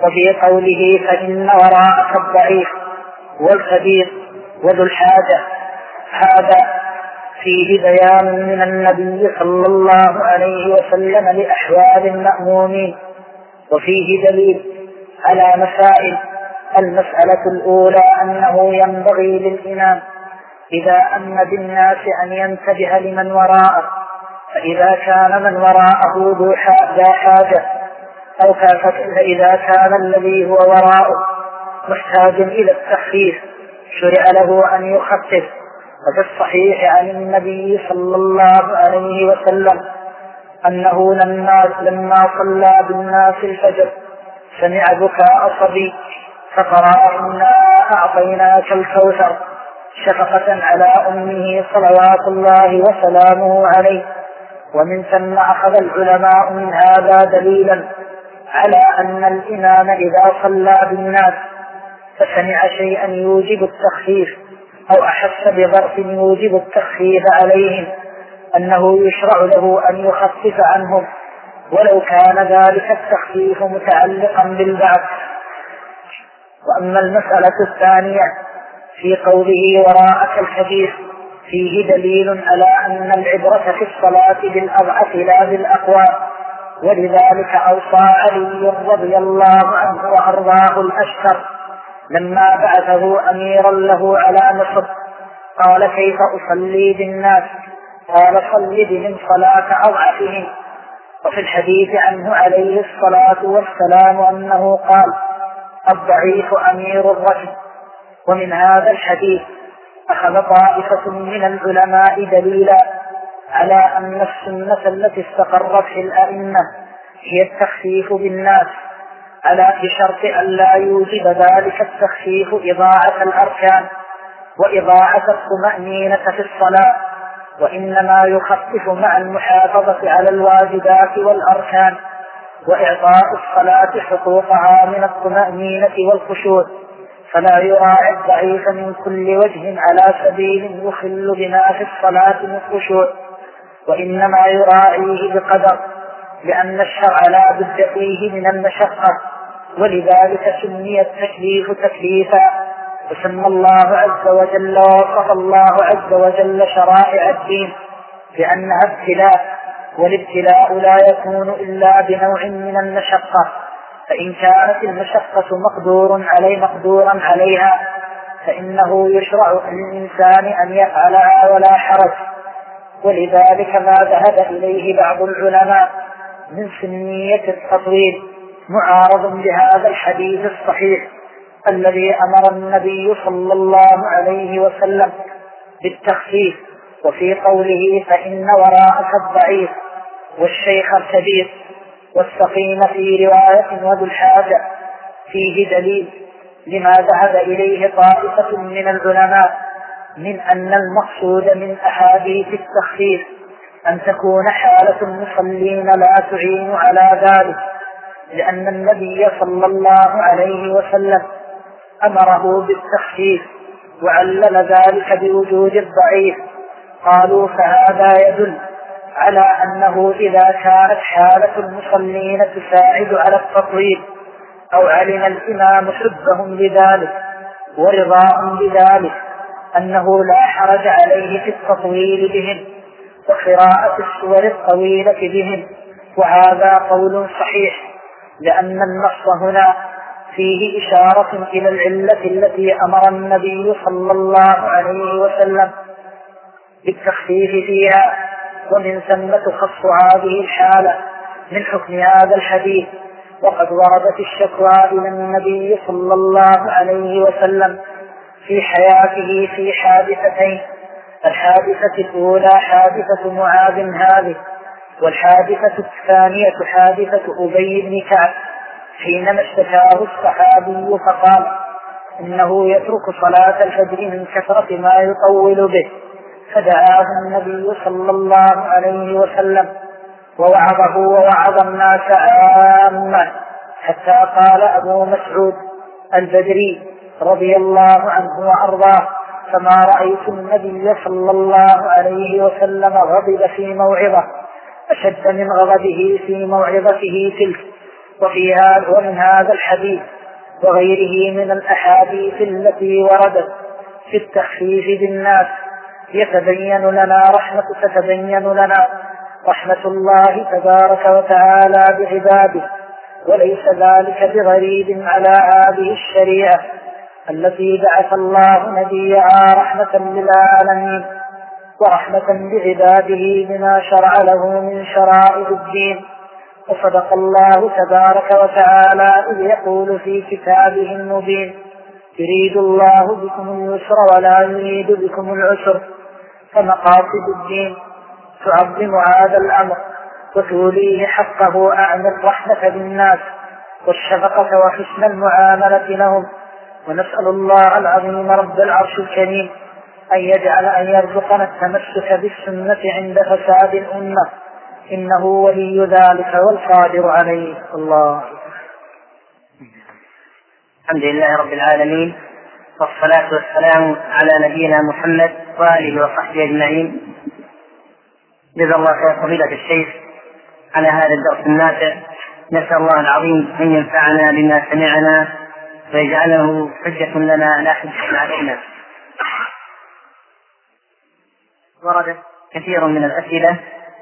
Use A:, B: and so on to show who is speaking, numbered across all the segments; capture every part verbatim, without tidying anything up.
A: وفي قوله فإن وراءك الضعيف والكبير وذو الحاجة، هذا فيه بيان من النبي صلى الله عليه وسلم لأحوال المأمومين، وفيه دليل على مسائل. المسألة الأولى أنه ينبغي للإمام إذا أمن بالناس أن ينتبه لمن وراءه، فإذا كان من وراءه ذا حاجة أو فإذا كان الذي هو وراءه محتاج إلى التخفيف شرع له أن يخفف. وفي الصحيح عن النبي صلى الله عليه وسلم أنه لما, لما صلى بالناس الفجر سمع بكاء صبي فقرأ إنا أعطيناك الكوثر شفقة على أمه صلوات الله وسلامه عليه. ومن ثم أخذ العلماء من هذا دليلا على أن الإمام إذا صلى بالناس فسمع شيئا يوجب التخفيف أو أحس بظرف يوجب التخفيف عليهم أنه يشرع له أن يخفف عنهم ولو كان ذلك التخفيف متعلقا بالبعث. وأما المسألة الثانية في قوله وراءك الكبير فيه دليل على أن العبرة في الصلاة بالأضعف لا بالأقوى، ولذلك أوصى علي رضي الله عنه وأرضاه الأشهر لما بعثه أميرا له على مصر قال كيف أصلي بالناس؟ قال صل بهم صلاة أضعفهم. وفي الحديث عنه عليه الصلاة والسلام أنه قال الضعيف أمير الركب. ومن هذا الحديث أخذ طائفة من العلماء دليلا على أن السنة التي استقرت في الأئمة هي التخفيف بالناس على بشرط أن لا يوجب ذلك التخفيف إضاعة الأركان وإضاعة الطمأنينة في الصلاة، وإنما يخفف مع المحافظة على الواجبات والأركان وإعطاء الصلاة حقوقها من الطمأنينة والخشوع، فلا يراعي الضعيف من كل وجه على سبيل يخل بما في الصلاة من خشوع، وإنما يراعيه بقدر، لأن الشرع لا بد فيه من المشقة، ولذلك سمي التكليف تكليفا. وسمى الله عز وجل ووصف الله عز وجل شرائع الدين بأنها ابتلاء، والابتلاء لا يكون إلا بنوع من المشقة، فإن كانت المشقة مقدور عليه مقدورا عليها فإنه يشرع للإنسان أن يفعلها ولا حرج. ولذلك ما ذهب إليه بعض العلماء من سنية التطويل معارض بهذا الحديث الصحيح الذي أمر النبي صلى الله عليه وسلم بالتخفيف. وفي قوله فإن وراءك الضعيف والشيخ الكبير والسقيم في رواية وذو الحاجة فيه دليل لما ذهب إليه طائفة من العلماء من أن المقصود من أحاديث التخفيف أن تكون حالة المصلين لا تعين على ذلك، لأن النبي صلى الله عليه وسلم أمره بالتخفيف وعلل ذلك بوجود الضعيف. قالوا فهذا يدل على أنه إذا كانت حالة المصلين تساعد على التطويل أو علم الإمام حبهم لذلك ورضاهم بذلك أنه لا حرج عليه في التطويل بهم وقراءة السور الطويلة بهم. وهذا قول صحيح، لأن النص هنا فيه إشارة إلى العلة التي أمر النبي صلى الله عليه وسلم بالتخفيف فيها، ومن ثم تخص هذه الحالة من حكم هذا الحديث. وقد وردت الشكوى إلى النبي صلى الله عليه وسلم في حياته في حادثتين: الحادثة الأولى حادثة معاذ هذه، والحادثة الثانية حادثة أبي بن كعب حينما اشتكاه الصحابي فقال إنه يترك صلاة الفجر من كثرة ما يطول به، فدعاه النبي صلى الله عليه وسلم ووعظه ووعظ الناس عامة، حتى قال أبو مسعود البدري رضي الله عنه وأرضاه: فما رأيت النبي صلى الله عليه وسلم غضب في موعظة أشد من غضبه في موعظته تلك، وفي هذا ومن هذا الحديث وغيره من الأحاديث التي وردت في التخفيف بالناس يتبين لنا رحمة تتبين لنا رحمة الله تبارك وتعالى بعباده، وليس ذلك بغريب على هذه الشريعة التي بعث الله نبيها رحمة للعالمين ورحمة بعباده بما شرع له من شرائع الدين. وصدق الله تبارك وتعالى إذ يقول في كتابه المبين: يريد الله بكم اليسر ولا يريد بكم العسر. فمقاصد الدين تعظم هذا الأمر وتوليه حقه أعلى الرحمة بالناس والشفقة وحسن المعاملة لهم. ونسأل الله العظيم رب العرش الكريم أن يجعل أن يرزقنا التمسك بالسنة عند فساد الأمة، إنه ولي ذلك والقادر عليه. الله.
B: الحمد لله رب العالمين، والصلاة والسلام على نبينا محمد وآله وصحبه أجمعين. جزا الله خير فضيلة الشيخ على هذا الدرس النافع. نسأل الله العظيم أن ينفعنا بما سمعنا ويجعله حجة لنا لا حجة علينا. ورد كثير من الأسئلة.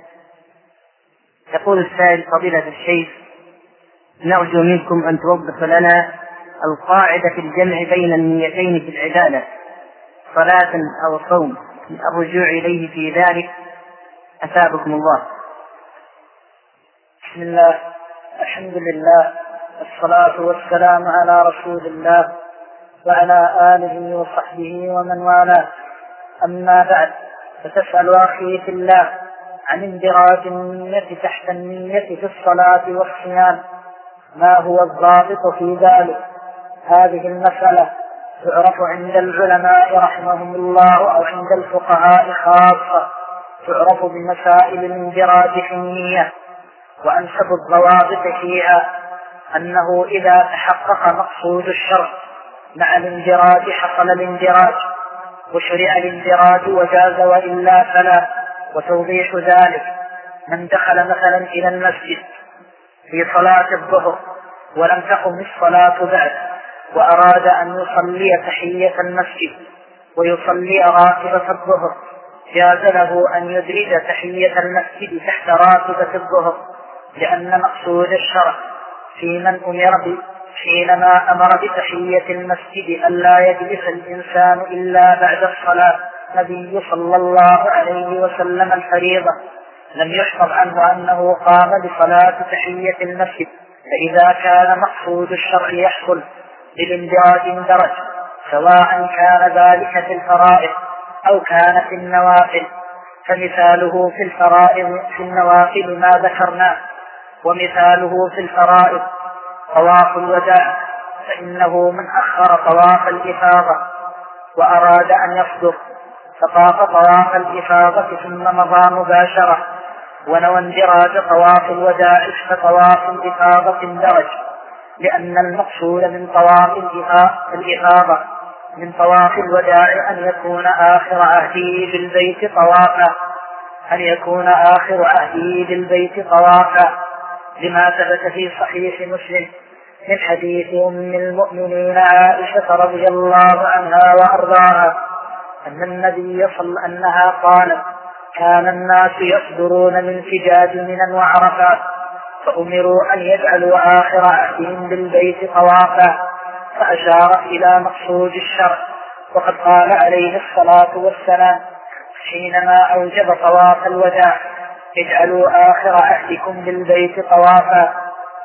B: يقول السائل: فضيلة الشيخ، نرجو منكم أن توضح لنا القاعدة في الجمع بين النيتين في العبادة، صلاة أو صوم، الرجوع إليه في ذلك، أثابكم الله.
A: بسم الله، الحمد لله، الصلاة والسلام على رسول الله وعلى آله وصحبه ومن والاه. أما بعد، فتسأل أخي في الله عن اندراج النية تحت النية في الصلاة والصيام، ما هو الضابط في ذلك؟ هذه المسألة تعرف عند العلماء رحمهم الله أو عند الفقهاء خاصة تعرف بمسائل الاندراج في النية. وأنسب الضوابط فيها أنه إذا تحقق مقصود الشرع مع الاندراج حصل الاندراج، وشرع الاندراج وجاز وإلا فلا. وتوضيح ذلك: من دخل مثلا إلى المسجد في صلاة الظهر ولم تقم الصلاة بعد وأراد أن يصلي تحية المسجد ويصلي راتبة الظهر، جاز له أن يدرج تحية المسجد تحت راتبة الظهر، لأن مقصود الشرع في من أمر حينما أمر بتحية المسجد ألا يجلس الإنسان إلا بعد الصلاة النبي صلى الله عليه وسلم الفريضة، لم يحفظ عنه أنه قام بصلاة تحية المسجد. فإذا كان مقصود الشرع يحصل بالاندراج اندرج، سواء كان ذلك في الفرائض أو كان في النوافل. فمثاله في الفرائض في النوافل ما ذكرناه، ومثاله في الفرائض طواف الوداع، فإنه من أخر طواف الإفاضة وأراد أن يصدر فطاف طواف الإفاضة ثم مضى مباشرة ونوى اندراج طواف الوداع فطواف الإفاضة اندرج، لأن المقصود من طواف الإفاضة من طواف الوداع أن يكون آخر عهده بالبيت طوافا أن يكون آخر عهده بالبيت طوافا لما ثبت في صحيح مسلم من حديث أم المؤمنين عائشة رضي الله عنها وأرضاها أن النبي صلى أنها قالت: كان الناس يصدرون من فجاج منى وعرفات فأمروا أن يجعلوا آخر عهدهم بالبيت طوافا، فأشار إلى مقصود الشرع. وقد قال عليه الصلاة والسلام حينما أوجب طواف الوداع: اجعلوا آخر عهدكم بالبيت طوافا.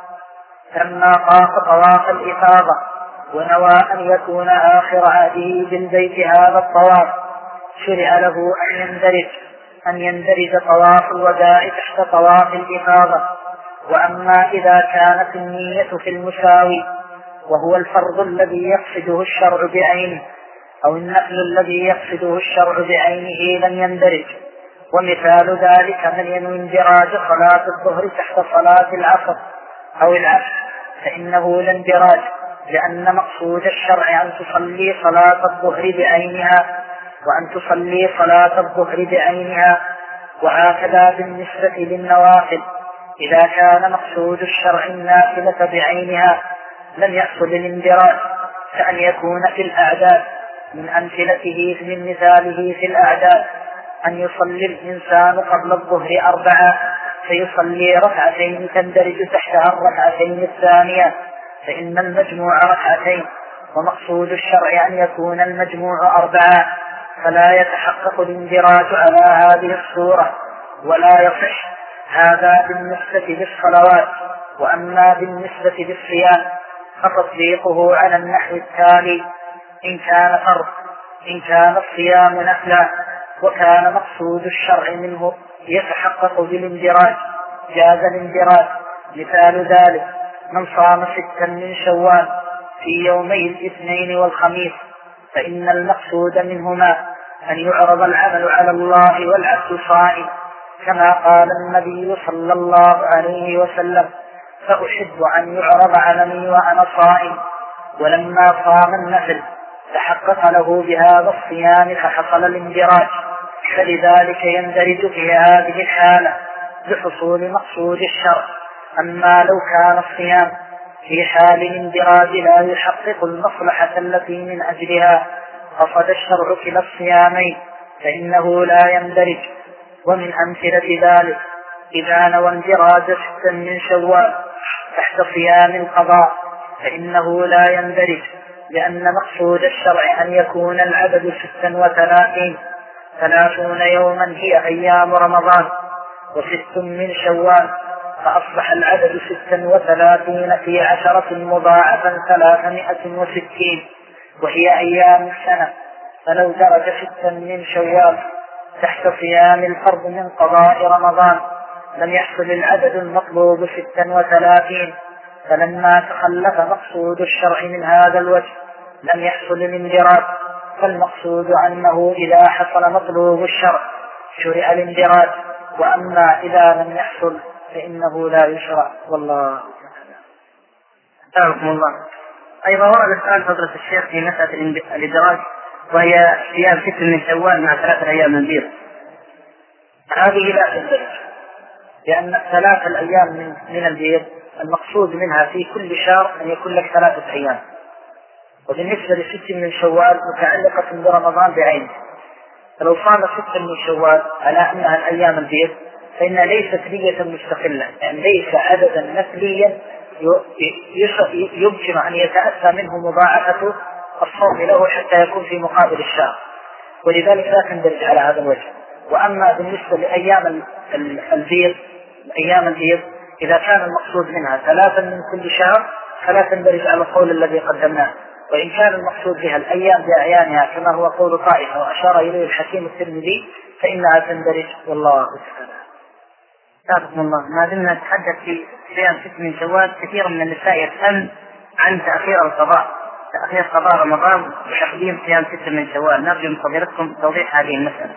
A: لما طاف طواف الإفاضة ونوى أن يكون آخر عهده بالبيت هذا الطواف، شرع له أن يندرج أن يندرج طواف الوداع تحت طواف الإفاضة. وأما إذا كانت النية في المساوي وهو الفرض الذي يقصده الشرع بعينه أو النفل الذي يقصده الشرع بعينه لم يندرج. ومثال ذلك من ينوي اندراج صلاة الظهر تحت صلاة العصر أو العصر فإنه لا اندراج، لأن مقصود الشرع أن تصلي صلاة الظهر بعينها وأن تصلي صلاة الظهر بعينها. وهكذا بالنسبة للنوافل، إذا كان مقصود الشرع النافلة بعينها لم يحصل الاندراج، كأن يكون في الأعداد من أمثلته من مثاله في الأعداد أن يصلي الإنسان قبل الظهر أربعة فيصلي ركعتين تندرج تحتها الركعتين الثانية فإن المجموع ركعتين، ومقصود الشرع أن يكون المجموع أربعة، فلا يتحقق الاندراج على هذه الصورة ولا يصح. هذا بالنسبة للصلوات. وأما بالنسبة للصيام فتطبيقه على النحو التالي: إن كان فرض إن كان الصيام نفلا وكان مقصود الشرع منه يتحقق بالاندراج جاز الاندراج. مثال ذلك: من صام ستا من شوال في يومي الاثنين والخميس فإن المقصود منهما أن يعرض العمل على الله والعبد صائم، كما قال النبي صلى الله عليه وسلم: فأحب أن يعرض عملي وأنا صائم. ولما صام النفل تحقق له بهذا الصيام فحصل الاندراج، فلذلك يندرج في هذه الحالة بحصول مقصود الشرع. أما لو كان الصيام في حال الاندراج لا يحقق المصلحة التي من أجلها قصد الشرع كلا الصيامين فإنه لا يندرج. ومن أمثلة ذلك: إذا نوى اندراج ستا من شوال تحت صيام القضاء فإنه لا يندرج، لأن مقصود الشرع أن يكون العدد ستا وثلاثين ثلاثون يوما هي أيام رمضان وست من شوال، فأصبح العدد ستا وثلاثين في عشرة مضاعفا ثلاثمائة وستين وهي أيام السنة. فلو درج ستا من شوال تحت صيام الفرض من قضاء رمضان لم يحصل العدد المطلوب ستا وثلاثين، فلما تخلف مقصود الشرع من هذا الوجه لم يحصل الاندراج. فالمقصود أنه إذا حصل مطلوب الشرع شرع الاندراج، وأما إذا لم يحصل فإنه لا يشرع. والله
B: أعلم الله. أيضا ورد سؤال فضيلة الشيخ في مسألة الإدراج وهي صيام ست من شوال مع ثلاثة أيام من البيض.
A: هذه لا تندرج، لأن ثلاث الأيام من, من البيض المقصود منها في كل شهر أن يكون لك ثلاثة أيام، وبالنسبة لست من شوال متعلقة برمضان بعينه. فلو صام ست من شوال على أنها الأيام البيض فإنها ليست نية مستقلة، يعني ليس عددا نفليا يمكن أن يتأتى منه مضاعفة الصوم له حتى يكون في مقابل الشهر، ولذلك لا تندرج على هذا الوجه. وأما بالنسبة لأيام البيض أيام البيض إذا كان المقصود منها ثلاثا من كل شهر فلا تندرج على القول الذي قدمناه، وإن كان المقصود بها الأيام بأعيانها كما هو قول طائفة وأشار إليه الحكيم الترمذي فإنها تندرج. والله تعالى
B: أعلم الله. ما زلنا نتحدث في صيام ست من شوال. كثير من النساء يسأل عن تأخير القضاء تأخير قضاء رمضان وتقديم صيام ست من شوال، نرجو من فضيلتكم توضيح هذه المسألة.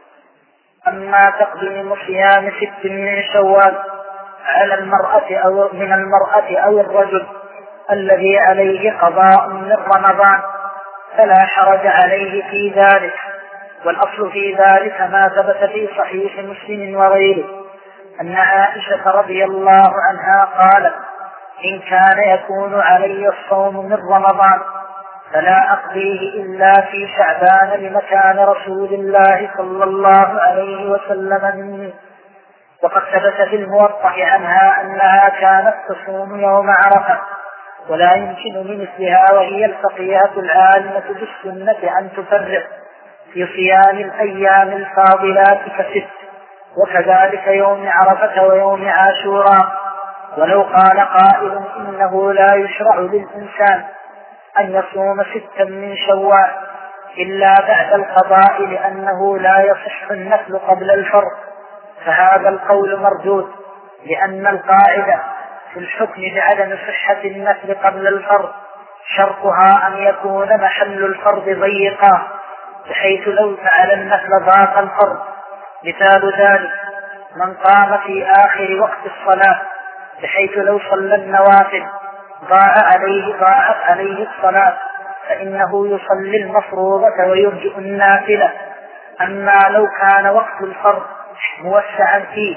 A: أما تقديم صيام ست من شوال على المرأة أو من المرأة أو الرجل الذي عليه قضاء من رمضان فلا حرج عليه في ذلك، والأصل في ذلك ما ثبت في صحيح مسلم وغيره أن عائشة رضي الله عنها قالت: إن كان يكون علي الصوم من رمضان فلا أقضيه إلا في شعبان لمكان رسول الله صلى الله عليه وسلم مني. وقد ثبت في الموطأ عنها أنها كانت تصوم يوم عرفة، ولا يمكن لمثلها وهي الفقيهة العالمة بالسنة أن تفرق في صيام الأيام الفاضلات كست، وكذلك يوم عرفة ويوم عاشوراء. ولو قال قائل إنه لا يشرع للإنسان أن يصوم ستا من شوال إلا بعد القضاء لأنه لا يصح النفل قبل الفرض، فهذا القول مردود، لأن القاعدة في الحكم بعدم صحة النفل قبل الفرض شرطها أن يكون محل الفرض ضيقا بحيث لو فعل النفل ضاق الفرض. مثال ذلك: من قام في آخر وقت الصلاة بحيث لو صلى النوافل ضاع عليه ضاعت عليه الصلاة فإنه يصلي المفروضة ويرجئ النافلة. أما لو كان وقت الفرض موسعا فيه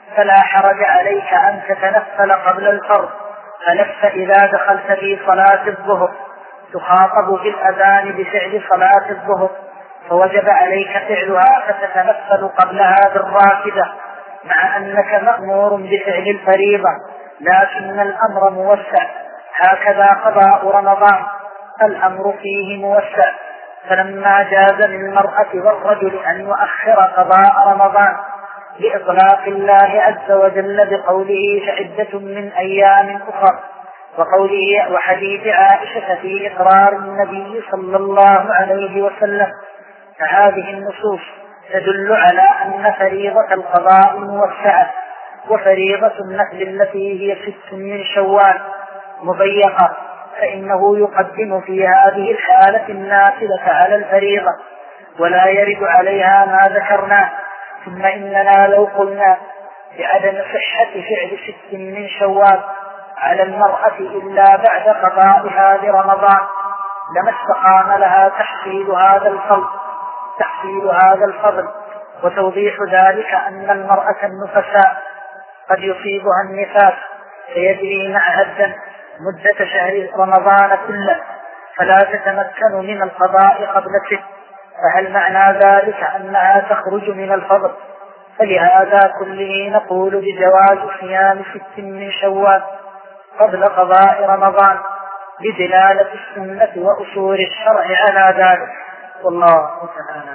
A: فلا حرج عليك أن تتنفل قبل الفرض، فلست إذا دخلت في صلاة الظهر تخاطب في الأذان بفعل صلاة الظهر، فوجب عليك فعلها فتتنفل قبلها بالراتبة، مع أنك مأمور بفعل الفريضة، لكن الأمر موسع. هكذا قضاء رمضان الأمر فيه موسع، فلما جاز للمرأة والرجل أن يؤخر قضاء رمضان لإطلاق الله عز وجل بقوله فعدة من أيام أخر، وقوله وحديث عائشة في إقرار النبي صلى الله عليه وسلم، فهذه النصوص تدل على أن فريضة القضاء موسعة، وفريضة النفل التي هي ست من شوال مضيقة، فإنه يقدم في هذه الحالة النافلة على الفريضة ولا يرد عليها ما ذكرناه. ثم إننا لو قلنا بعدم صحة فعل ست من شوال على المرأة إلا بعد قضائها لرمضان لما استقام لها تحصيل هذا الفضل تحصيل هذا الفضل وتوضيح ذلك أن المرأة النفساء قد يصيبها النفاس فيجري معها الدم مدة شهر رمضان كله، فلا تتمكن من القضاء قبل ست، فهل معنى ذلك أنها تخرج من الفضل؟ فلهذا كله نقول بجواز صيام ست من شوال قبل قضاء رمضان بدلالة السنة وأصول الشرع على ذلك، والله تعالى.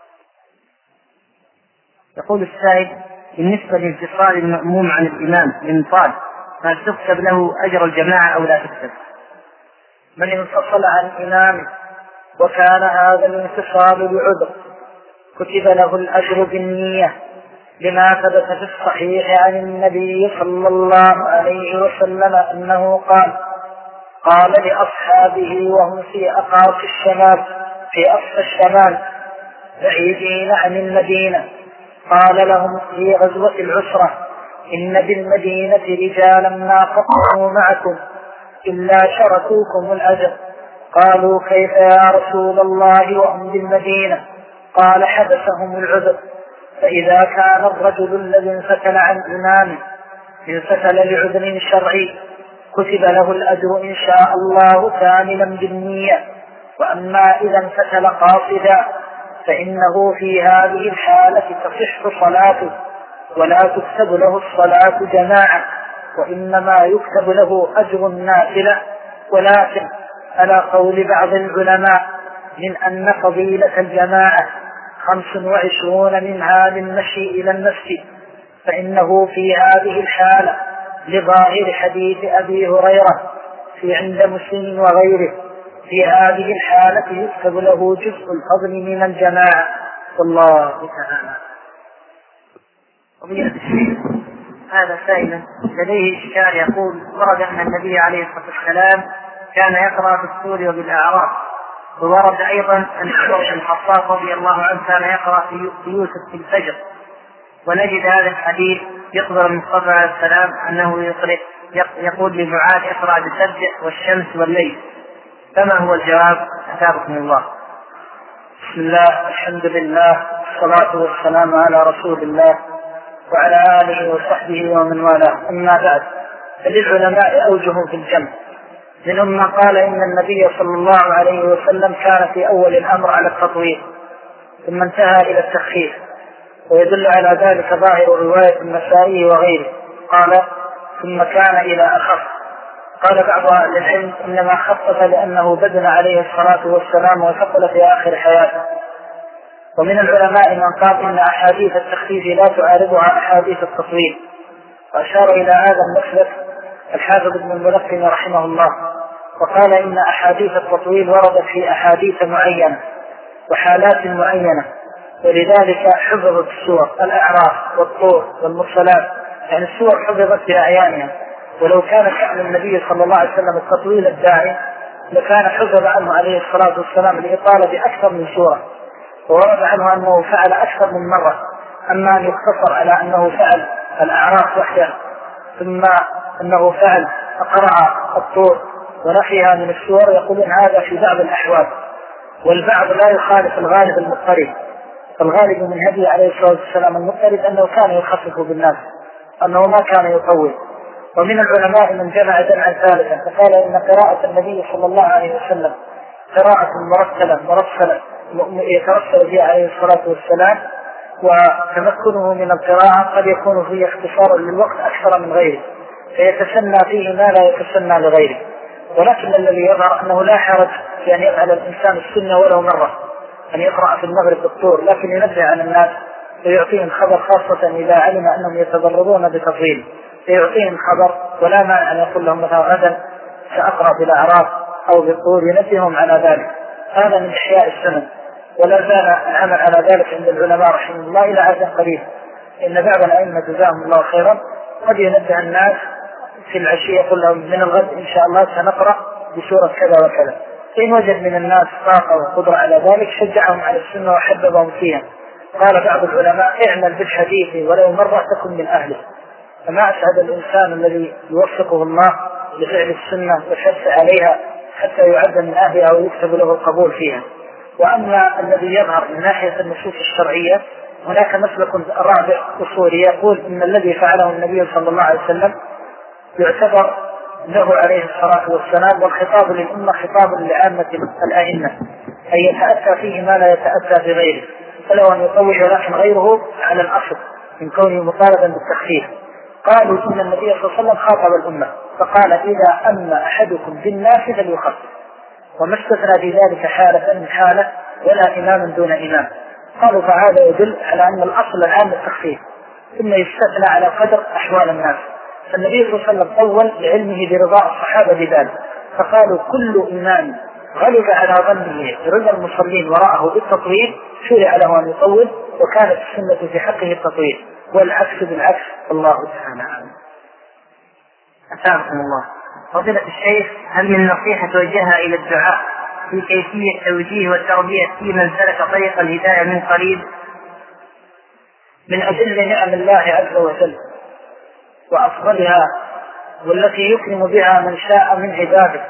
B: يقول السائل: بالنسبة لانفصال المأموم عن الإمام الانفصال، هل تكتب له أجر الجماعة أو لا تكتب؟
A: من انفصل عن إمامه وكان هذا الانفصال بعذر كتب له الأجر بالنية، لما ثبت في الصحيح عن النبي صلى الله عليه وسلم أنه قال قال لأصحابه وهم في أقاصي الشمال في أقصى الشمال بعيدين عن المدينة، قال لهم في غزوة العسرة: إن بالمدينة رجالا ما قطعوا معكم إلا شركوكم الأجر. قالوا: كيف يا رسول الله وهم بالمدينة؟ قال: حبسهم العذر. فإذا كان الرجل الذي انفتل عن إمامه انفتل لعذر شرعي كتب له الأجر إن شاء الله كاملا بالنية، وأما إذا انفتل قاصدا فإنه في هذه الحالة تصح صلاته ولا تكتب له الصلاة جماعة، وإنما يكتب له أجر النافلة. ولكن على قول بعض العلماء من أن فضيلة الجماعة خمس وعشرون منها للمشي إلى المسجد، فإنه في هذه الحالة لظاهر حديث أبي هريرة في عند مسلم وغيره في هذه الحالة يكتب له جزء الفضل من الجماعة، والله تعالى.
B: وبيئة الشيء هذا سائلا لديه إشكال، يقول: ورد أن النبي عليه الصلاة والسلام كان يقرأ في السور وبالأعراف، وورد أيضا أن عمر بن الخطاب رضي الله عنه كان يقرأ في يوسف في الفجر، ونجد هذا الحديث يخبر المصطفى عليه السلام أنه يقرأ يقول لمعاذ: اقرأ بسبح والشمس والليل. فما هو الجواب؟ أثابكم الله.
A: بسم الله، الحمد لله، والصلاة والسلام على رسول الله وعلى آله وصحبه ومن والاه، أما بعد، فللعلماء أوجه في الجمع، منهم من قال إن النبي صلى الله عليه وسلم كان في أول الأمر على التطويل ثم انتهى إلى التخفيف، ويدل على ذلك ظاهر رواية النسائي وغيره، قال ثم كان إلى أخف. قال بعض أهل العلم إنما خفف لأنه بدن عليه الصلاة والسلام وثقل في آخر حياته. ومن العلماء من قال إن أحاديث التخفيف لا تعارضها أحاديث التطويل، وأشار إلى هذا المسلك الحافظ ابن الملقن رحمه الله، وقال إن أحاديث التطويل وردت في أحاديث معينة وحالات معينة، ولذلك حفظت السور الأعراف والطور والمرسلات، يعني السور حفظت بأعيانها، ولو كان شأن النبي صلى الله عليه وسلم التطويل الداعي لكان حفظ عنه عليه الصلاة والسلام الإطالة بأكثر من سورة، وورد عنه أنه فعل أكثر من مرة. أما أن يقتصر على أنه فعل الأعراف وحده ثم أنه فعل أقرأ الطور ونحيها من السور، يقولون هذا في بعض الأحوال، والبعض لا يخالف الغالب المضطرد. الغالب من هدي عليه الصلاة والسلام المضطرد أنه كان يخفف بالناس، أنه ما كان يطول. ومن العلماء من جمع جمعا ثالثا فقال إن قراءة النبي صلى الله عليه وسلم قراءة مرتلة مرسلة يترسل فيها عليه الصلاة والسلام، وتمكنه من القراءة قد يكون فيه اختصار للوقت أكثر من غيره فيتسنى فيه ما لا يتسنى لغيره. ولكن الذي يظهر أنه لا حرج في أن يفعل الإنسان السنة ولو مرة، أن يقرأ في المغرب بالطور، لكن ينبه على الناس ويعطيهم خبر، خاصة إذا علم أنهم يتضررون بتطويل فيعطيهم خبر، ولا مانع أن يقول لهم مثلا غدا سأقرأ بالأعراف أو بالطور، ينبههم على ذلك. هذا من إحياء السنن، ولا زال العمل على ذلك عند العلماء رحمه الله إلى عهد قريب. إن بعض الأئمة جزاهم الله خيرا قد ينبه الناس في العشية يقول لهم من الغد إن شاء الله سنقرأ بسورة كذا وكذا، إن وجد من الناس طاقة وقدرة على ذلك شجعهم على السنة وحببهم فيها. قال بعض العلماء اعمل بالحديث ولو مرة تكن من أهله. فما أسعد الإنسان الذي يوفقه الله لفعل السنة والحث عليها حتى يعد من أهلها ويكتب له القبول فيها. وأما الذي يظهر من ناحية النصوص الشرعية هناك مسلك رابع أصولي يقول إن الذي فعله النبي صلى الله عليه وسلم يعتبر له عليه الصلاة والسلام، والخطاب للأمة خطاب لعامة الأئمة، أي يتأتى فيه ما لا يتأتى في غيره، فلو أن يطوع ولكن غيره على الأصل من كونه مطالبا بالتخفيف. قالوا إن النبي صلى الله عليه وسلم خاطب الأمة فقال إذا أم أحدكم بالناس فليخفف، وما استثنى في ذلك حالة من حالة ولا إمام دون إمام. قالوا فهذا يدل على أن الأصل العام التخفيف، ثم يستثنى على قدر أحوال الناس. فالنبي صلى الله عليه وسلم طول لعلمه برضاء الصحابة بذلك، فقالوا كل إمام غلب على ظنه برضا المصلين وراءه بالتطويل شرع له أن يطول، وكانت السنة في حقه التطويل، والعكس بالعكس. الله تعالى أعلم.
B: أسامحكم الله. فضيلة الشيخ، هل من نصيحة توجهها إلى الدعاء في كيفية توجيه والتربية في من سلك طريق الهداية من قريب؟
A: من أجل نعم الله عز وجل وأفضلها والتي يكرم بها من شاء من عباده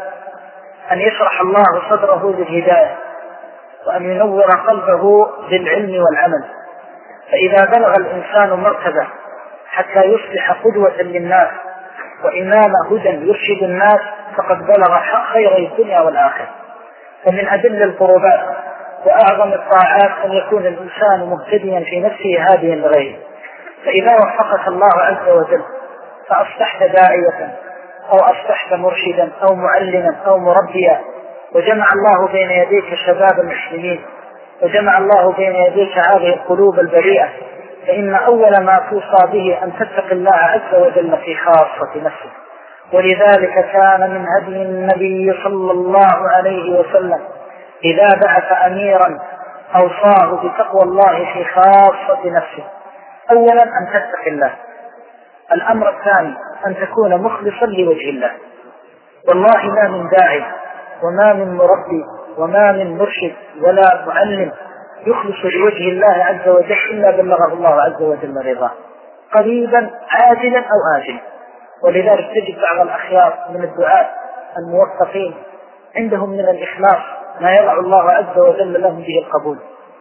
A: أن يشرح الله صدره للهداية وأن ينور قلبه بالعلم والعمل. فإذا بلغ الإنسان مرتبة حتى يصبح قدوة للناس وإمام هدى يرشد الناس فقد بلغ خير الدنيا والآخرة. فمن أدل القربات وأعظم الطاعات أن يكون الإنسان مهتديا في نفسه هاديا لغيره. فإذا وفقك الله عز وجل فأصبحت داعية أو أصبحت مرشدا أو معلما أو مربيا، وجمع الله بين يديك شباب المسلمين وجمع الله بين يديك هذه القلوب البريئة، فإن أول ما توصى به أن تتق الله عز وجل في خاصة نفسك. ولذلك كان من هدي النبي صلى الله عليه وسلم إذا بعث أميرا أوصاه بتقوى الله في خاصة نفسه. أولا أن تتق الله. الأمر الثاني أن تكون مخلصا لوجه الله. والله ما من داعي وما من مربي وما من مرشد ولا معلم يخلص لوجه الله عز وجل إلا بلغه الله عز وجل رضاه قريبا عاجلا أو آجلا. ولذلك تجد بعض الأخيار من الدعاء الموفقين عندهم من الإخلاص ما يضع الله عز وجل لهم به القبول،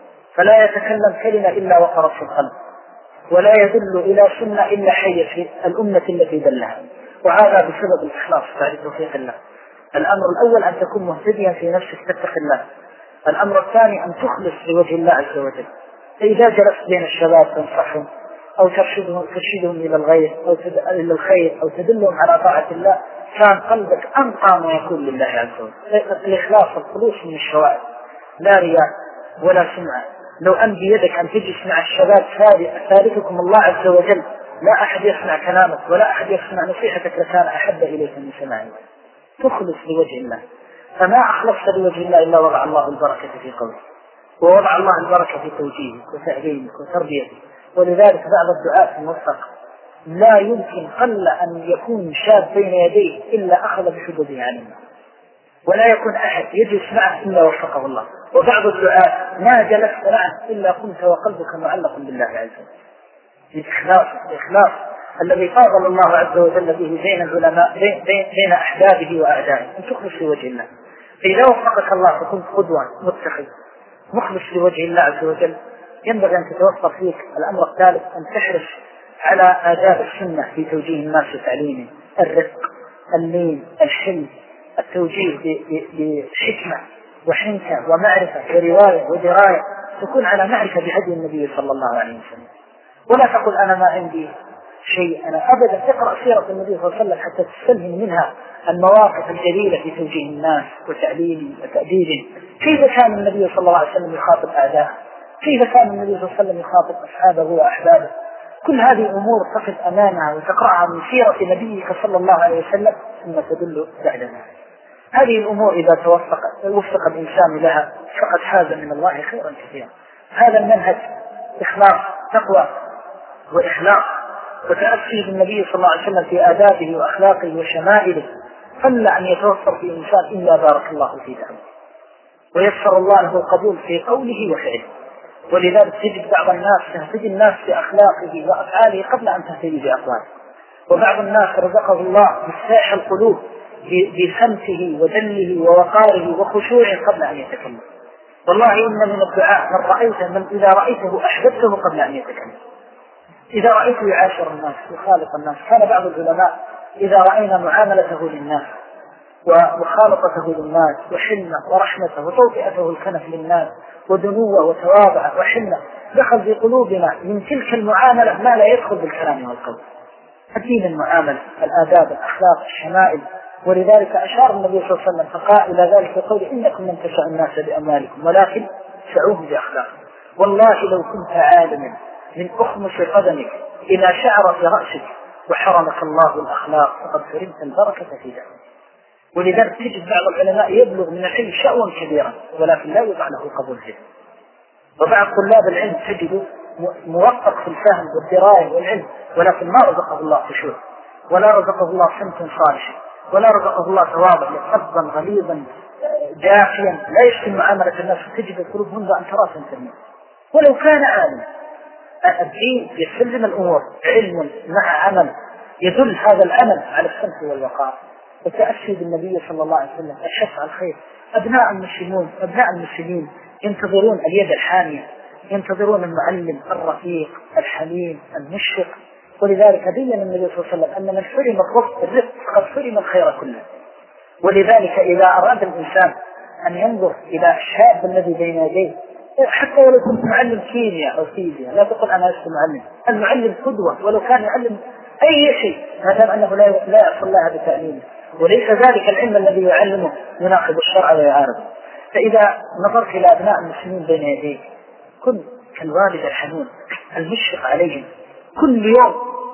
A: فلا يتكلم كلمة إلا وقرت في القلب، ولا يدل إلى سنة إلا حي في الأمة التي دلها، وهذا بسبب الإخلاص بعد توفيق الله. الأمر الأول أن تكون مهتديا في نفسك تتق الله. الأمر الثاني أن تخلص لوجه الله عز وجل. فإذا جلست بين الشباب تنصحهم أو ترشدهم, ترشدهم إلى الغير أو إلى الخير أو تدلهم على طاعة الله كان قلبك أنقى ما يكون لله عز وجل. الإخلاص الخلوص من الشوائب، لا رياء ولا سمعة. لو أن بيدك أن تجلس مع الشباب ثالثكم الله عز وجل لا أحد يسمع كلامك ولا أحد يسمع نصيحتك لكان أحب إليك من سماعك. تخلص لوجه الله. فما أخلصت لوجه الله إلا وضع الله البركة في قولك، ووضع الله البركة في توجيهك وتعليمك وتربيتك. ولذلك بعض الدعاء الموفق لا يمكن قل أن يكون شاب بين يديه إلا أخذ بحدوده علمه، ولا يكون أحد يجلس معه إلا وفقه الله. وبعض الدعاء ما جلست معه إلا كنت وقلبك معلق بالله عز وجل. الإخلاص الإخلاص الذي فاضل الله عز وجل به بين العلماء بين, بين, بين أحبابه وأعدائه، أن تخلص لوجه الله. فإذا وفقك الله فكنت قدوة متخذ مخلص لوجه الله عز وجل. ينبغي أن تتوفر فيك الأمر الثالث أن تحرص على آداب السنة في توجيه الناس وتعليمهم: الرفق، اللين، الحلم، التوجيه بحكمة وحنكة ومعرفة ورواية ودراية، تكون على معرفة بهدي النبي صلى الله عليه وسلم. ولا تقول أنا ما عندي شيء، أنا أبدا. اقرأ سيرة النبي صلى الله عليه وسلم حتى تستلهم منها المواقف الجليلة في توجيه الناس وتعليم وتأديب. كيف كان النبي صلى الله عليه وسلم يخاطب أعداءه؟ كيف كان النبي صلى الله عليه وسلم يخاطب أصحابه وأحبابه؟ كل هذه أمور تقف أمامها وتقرأها من سيرة نبيك صلى الله عليه وسلم ثم تدل بعد ذلك. هذه الأمور إذا توفق, توفق الإنسان لها فقد حاز من الله خيرا كثيرا. هذا المنهج إخلاص تقوى وإخلاص وتأسي بالنبي صلى الله عليه وسلم في آدابه وأخلاقه وشمائله، قل أن يتوفر في إنسان إلا بارك الله في دعوه ويسر الله له القبول في قوله وفعله. ولذلك تجد بعض الناس تهتدي الناس بأخلاقه وأفعاله قبل أن تهتدي بأقواله، وبعض الناس رزقه الله مفتاح القلوب بسمته ودله ووقاره وخشوعه قبل أن يتكلم. والله إن من الدعاء من رأيته من إذا رأيته أحببته قبل أن يتكلم. إذا رأيته يعاشر الناس وخالق الناس. كان بعض العلماء إذا رأينا معاملته للناس ومخالطته للناس وحلمه ورحمته وتوطئته الكنف للناس ودنوه وتواضعه وحلمه، دخل في قلوبنا من تلك المعاملة ما لا يدخل بالكلام والقول. الدين المعاملة، الآداب، الأخلاق، الشمائل. ولذلك أشار النبي صلى الله عليه وسلم فقال إلى ذلك يقول: إنكم لن تسعوا الناس بأموالكم ولكن سعوهم بأخلاقكم. والله لو كنت عالما من أخمص قدمك إلى شعر في رأسك وحرمك الله الأخلاق فقد حرمت البركة في ذلك. ولذلك تجد بعض العلماء يبلغ من العلم شأوا كبيرا ولكن لا يوضع له قبول فيه. وبعض طلاب العلم تجد موفق في الفهم والدراية والعلم ولكن ما رزقه الله خشوع، ولا رزقه الله سمت صالح، ولا رزقه الله تواضع حظا غليظا جافيا لا يحسن معاملة الناس، تجد القلوب منذ أن ترى سنتين. ولو كان عالم الدين يسلم الأمور علم مع عمل يدل هذا العمل على السمت والوقار والتأسي بالنبي صلى الله عليه وسلم، الشفع الخير. أبناء المسلمون أبناء المسلمين ينتظرون اليد الحامية، ينتظرون المعلم الرفيق الحليم المشفق. ولذلك بين النبي صلى الله عليه وسلم أن من حرم الرفق الرفق فقد حرم الخير كله. ولذلك إذا أراد الإنسان أن ينظر إلى الشاب الذي بين يديه، حتى ولو كنت معلم كيمياء أو فيزياء، لا تقل أنا لست معلم. المعلم قدوة ولو كان يعلم أي شيء ما دام أنه لا يعصي الله بتعليمه، وليس ذلك العلم الذي يعلمه يناقض الشرع ويعارضه. فإذا نظرت إلى أبناء المسلمين بين يديك كن كالوالد الحنون المشفق عليهم، كل يوم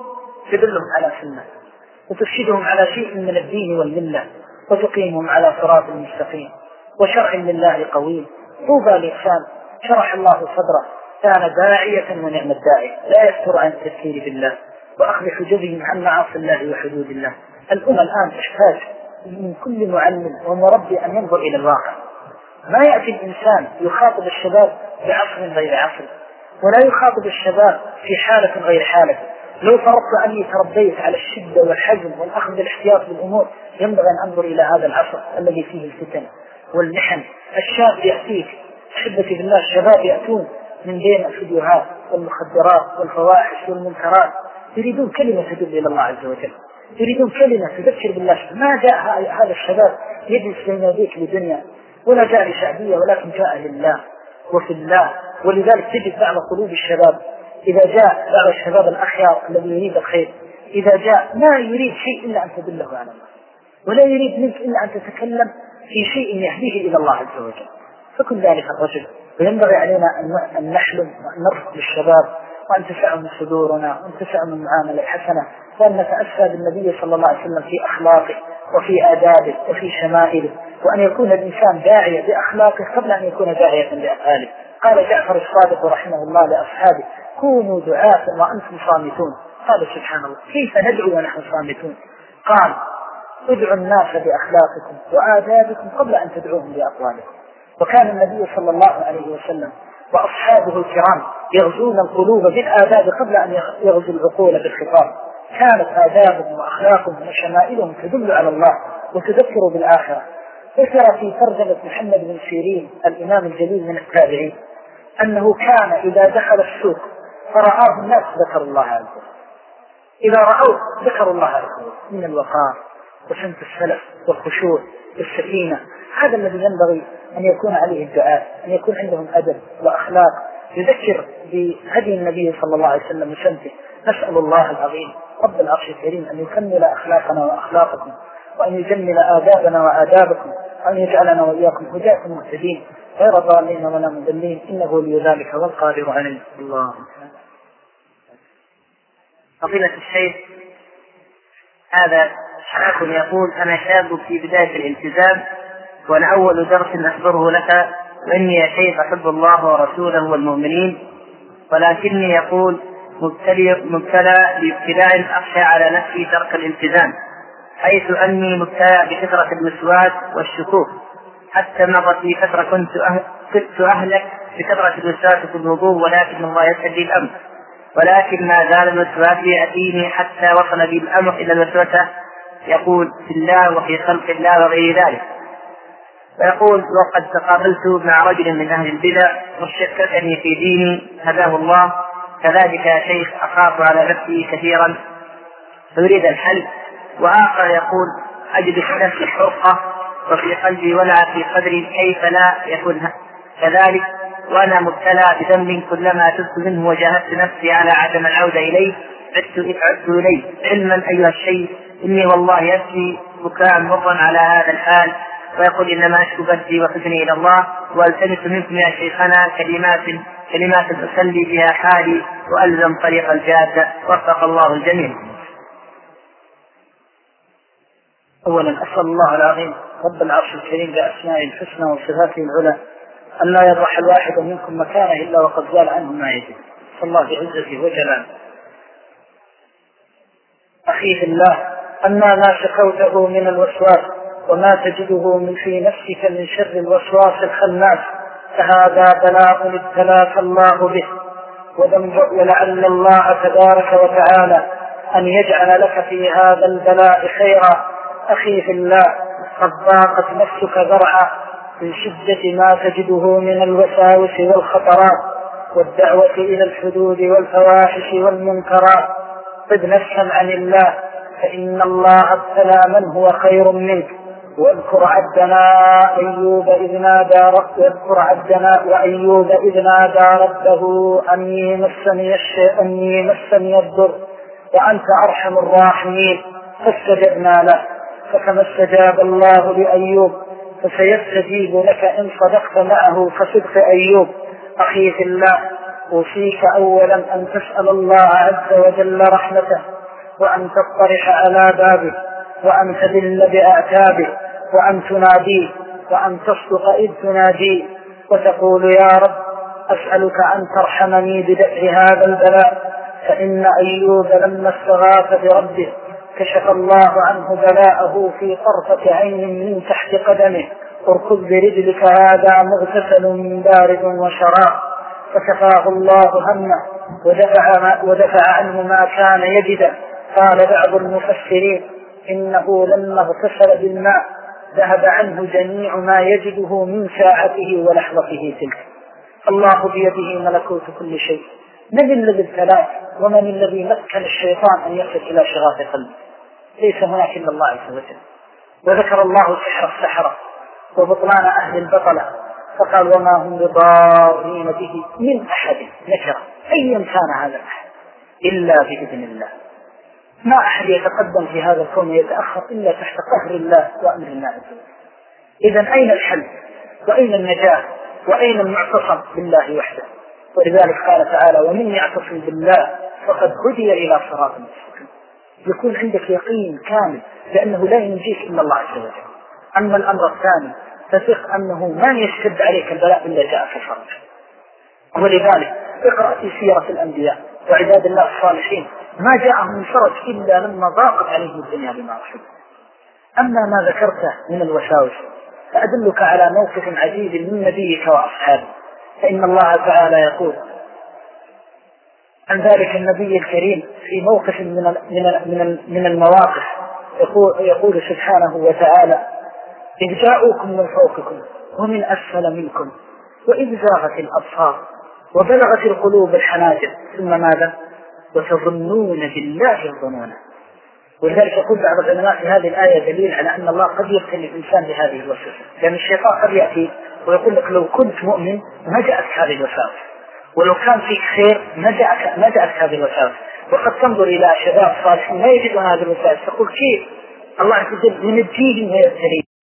A: تدلهم على سنة وترشدهم على شيء من الدين والملة وتقيمهم على صراط المستقيم وشرع لله قويم. طوبى لإنسان شرح الله صدره كان داعية ونعم الداعي لا يفتر عن التذكير بالله وأخذ حجبهم عن معاصي الله وحدود الله. الأمة الآن تحتاج من كل معلم ومربي أن ينظر إلى الواقع. ما يأتي الإنسان يخاطب الشباب بعصر غير عصر، ولا يخاطب الشباب في حالة غير حالة. لو فرضت أني تربيت على الشدة والحزم والأخذ بالاحتياط بالأمور ينبغي أن أنظر إلى هذا العصر الذي فيه الفتن والمحن. الشاب يأتيك أحبتي بالله، الشباب يأتون من بين الفيديوهات والمخدرات والفواحش والمنكرات يريدون كلمة تدل إلى الله عز وجل، يريدون كلمة تذكر بالله. ما جاء هذا الشباب يجلس بين يديك لدنيا ولا جاء لشعبية، ولكن جاء لله وفي الله. ولذلك تجد بعض قلوب الشباب إذا جاء بعض الشباب الأخيار الذي يريد الخير إذا جاء ما يريد شيء إلا أن تدله على الله، ولا يريد منك إلا أن تتكلم في شيء يهديه إلى الله عز وجل. فكل ذلك الرجل وينبغي علينا أن نحلم وأن نرفق بالشباب وأن تسعهم صدورنا وأن تسعهم المعاملة الحسنة، وأن نتأسى بالنبي صلى الله عليه وسلم في أخلاقه وفي آدابه وفي شمائله، وأن يكون الإنسان داعية بأخلاقه قبل أن يكون داعية بأفعاله. قال جعفر الصادق رحمه الله لأصحابه: كونوا دعاة وأنتم صامتون. قال سبحان الله: كيف ندعو ونحن صامتون؟ قال: ادعوا الناس بأخلاقكم وآدابكم قبل أن تدعوهم بأقوالكم. وكان النبي صلى الله عليه وسلم وأصحابه الكرام يغزون القلوب بالآداب قبل أن يغزوا العقول بالخطاب. كانت آدابهم وأخلاقهم وشمائلهم تدل على الله وتذكر بالآخرة. ذكر في ترجمة محمد بن سيرين الإمام الجليل من التابعين أنه كان إذا دخل السوق فرآه الناس ذكر الله عز وجل، إذا رأوا ذكروا الله من الوقار وسمت السلف والخشوع والسكينة. هذا الذي ينبغي أن يكون عليه الدعاء، أن يكون عندهم أدب وأخلاق يذكر بهدي النبي صلى الله عليه وسلم وسمته. نسأل الله العظيم رب العرش الكريم أن يكمل أخلاقنا وأخلاقكم، وأن يجمل آدابنا وآدابكم، وأن يجعلنا وإياكم هداة مهتدين غير ضالين ولا مضلين، إنه لي ذلك والقادر عليه. الله.
B: فضيلة الشيخ، هذا شاب يقول: أنا شاب في بداية الالتزام، وأنا أول درس أحضره لك، وإني يا شيخ أحب الله ورسوله والمؤمنين، ولكني يقول مبتلى مبتلى بابتلاء أخشى على نفسي ترك الالتزام، حيث أني مبتلى بكثرة الوسواس والشكوك، حتى مرت لي فترة كنت كنت أهلك بكثرة الوسواس في الوضوء، ولكن الله يسهل لي الأمر، ولكن ما زال الوسواس يأتيني حتى وصل بي الأمر إلى الوسوسة يقول في الله وفي خلق الله وغير ذلك. ويقول: وقد تقابلت مع رجل من أهل البدع وشككني في ديني هداه الله، كذلك يا شيخ أخاف على نفسي كثيرا فأريد الحل. وآخر يقول: أجد في نفسي حرقة وفي قلبي ولع في صدري، كيف لا يكون كذلك وأنا مبتلى بذنب كلما تبت منه وجاهدت نفسي على عدم العودة إليه عدت عدت إليه، علما أيها الشيخ إني والله يبكي بكاء مرا على هذا الحال، ويقول: إنما أشكو بثي وحزني إلى الله، وألتمس منكم يا شيخنا كلمات كلمات أسلي بها حالي وألزم طريق الجادة، وفق الله الجميع.
A: أولا أسأل الله العظيم رب العرش الكريم بأسمائه الحسنى وصفاته العلى أن لا يضح الواحد منكم مكانه إلا وقد زال عنه ما يجب، صلى الله بعزته وجلاله. أخي في الله، أما ما شكوته من الوسواس وما تجده من في نفسك من شر الوسواس الخناس، فهذا بلاء ابتلاك الله به، ولعل الله تبارك وتعالى أن يجعل لك في هذا البلاء خيرا. أخي في الله، قد ضاقت نفسك ذرعا من شدة ما تجده من الوساوس والخطرات والدعوة إلى الحدود والفواحش والمنكرات. قد نفسا عن الله، فإن الله ابتلى من هو خير منك. واذكر عبدنا أيوب إذ نادى واذكر عبدنا وأيوب إذ نادى ربه أني مسني الشيء أني مسني الضر وأنت أرحم الراحمين، فاستجبنا له، فكما استجاب الله لأيوب فسيستجيب لك إن صدقت معه كصدق أيوب. أخي في الله، أوصيك أولا أن تسأل الله عز وجل رحمته، وأن تطرح على بابه، وأن تذل بأعتابه، وأن تناديه، وأن تصدق إذ تناديه وتقول: يا رب أسألك أن ترحمني بدفع هذا البلاء. فإن أيوب لما استغاث بربه كشف الله عنه بلاءه في طرفة عين من تحت قدمه: اركض برجلك هذا مغتسل من بارد وشراب. فكفاه الله همه ودفع, ودفع عنه ما كان يجده. قال بعض المفسرين: إنه لما اغتسل بالماء ذهب عنه جميع ما يجده من ساعته ولحظته تلك. الله بيده ملكوت كل شيء. من الذي ابتلاك؟ ومن الذي مكن الشيطان أن يصل إلى شغاف قلبه؟ ليس هناك إلا الله عز وجل. وذكر الله سحر السحرة وبطلان أهل البطلة، فقال: وما هم بضارين به من أحد نكرة، أيا كان هذا الأحد، إلا بإذن الله. ما أحد يتقدم في هذا الكون يتأخر إلا تحت قهر الله وأمر الله عز وجل. إذن أين الحل وأين النجاة وأين المعتصم بالله وحده؟ ولذلك قال تعالى: ومن يعتصم بالله فقد هدي إلى صراط مستقيم. يكون عندك يقين كامل لأنه لا ينجيك إلا الله عز وجل. أما الأمر الثاني فثق أنه ما يشتد عليك البلاء إلا جاء في فرج. ولذلك اقرأ في سيرة الأنبياء وعباد الله الصالحين، ما جاءهم من فرج إلا لما ضاقت عليهم الدنيا بما رحمت. أما ما ذكرته من الوساوس فأدلك على موقف عجيب من نبيك وأصحابه. فإن الله تعالى يقول عن ذلك النبي الكريم في موقف من من من المواقف، يقول, يقول سبحانه وتعالى: إذ جاءوكم من فوقكم ومن أسفل منكم وإذ زاغت الأبصار وبلغت القلوب الحناجر ثم ماذا؟ وتظنون بالله الظنون. ولذلك يقول بعض العلماء في هذه الآية دليل على أن الله قد يبتلي الإنسان بهذه الوسوسة، لأن الشيطان قد يأتي ويقول لك لو كنت مؤمن ما جاءتك هذه الوساوس، ولو كان فيك خير ما جاءتك ما جاءتك هذه الوساوس. وقد تنظر إلى شباب صالحين ما يجدون هذه الوساوس تقول كيف الله عز وجل ينجيهم ويبتليهم.